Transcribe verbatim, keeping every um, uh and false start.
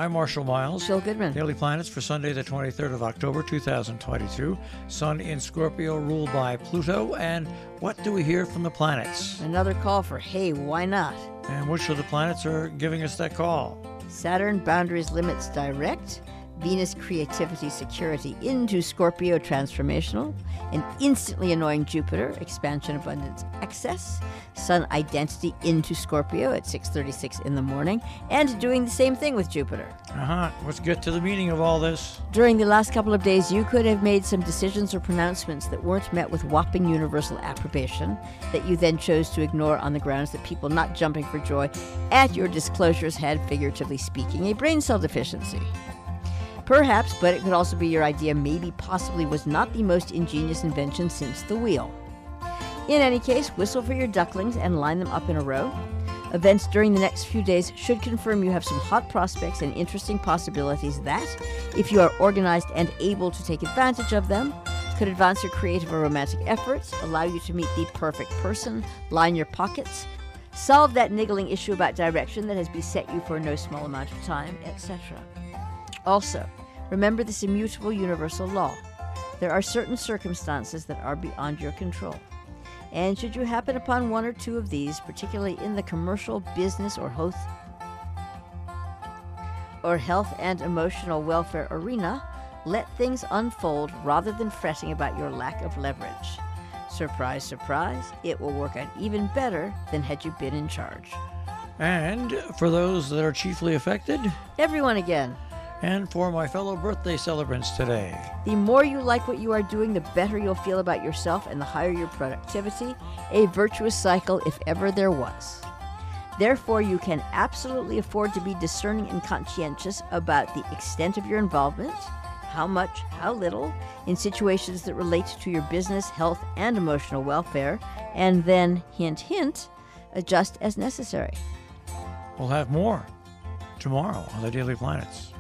I'm Marshall Miles. Jill Goodman. Daily Planets for Sunday, the twenty-third of October, two thousand twenty-two. Sun in Scorpio, ruled by Pluto. And what do we hear from the planets? Another call for, hey, why not? And which of the planets are giving us that call? Saturn, boundaries, limits, direct. Venus, creativity, security, into Scorpio, transformational. An instantly annoying Jupiter, expansion, abundance, excess. Sun, identity, into Scorpio at six thirty-six in the morning. And doing the same thing with Jupiter. Uh-huh. Let's get to the meaning of all this. During the last couple of days, you could have made some decisions or pronouncements that weren't met with whopping universal approbation, that you then chose to ignore on the grounds that people not jumping for joy at your disclosures had, figuratively speaking, a brain cell deficiency. Perhaps, but it could also be your idea maybe possibly was not the most ingenious invention since the wheel. In any case, whistle for your ducklings and line them up in a row. Events during the next few days should confirm you have some hot prospects and interesting possibilities that, if you are organized and able to take advantage of them, could advance your creative or romantic efforts, allow you to meet the perfect person, line your pockets, solve that niggling issue about direction that has beset you for no small amount of time, et cetera. Also, remember this immutable universal law. There are certain circumstances that are beyond your control. And should you happen upon one or two of these, particularly in the commercial, business, or health, or health and emotional welfare arena, let things unfold rather than fretting about your lack of leverage. Surprise, surprise, it will work out even better than had you been in charge. And for those that are chiefly affected, everyone again. And for my fellow birthday celebrants today, the more you like what you are doing, the better you'll feel about yourself and the higher your productivity, a virtuous cycle if ever there was. Therefore, you can absolutely afford to be discerning and conscientious about the extent of your involvement, how much, how little, in situations that relate to your business, health, and emotional welfare, and then, hint, hint, adjust as necessary. We'll have more tomorrow on the Daily Planets.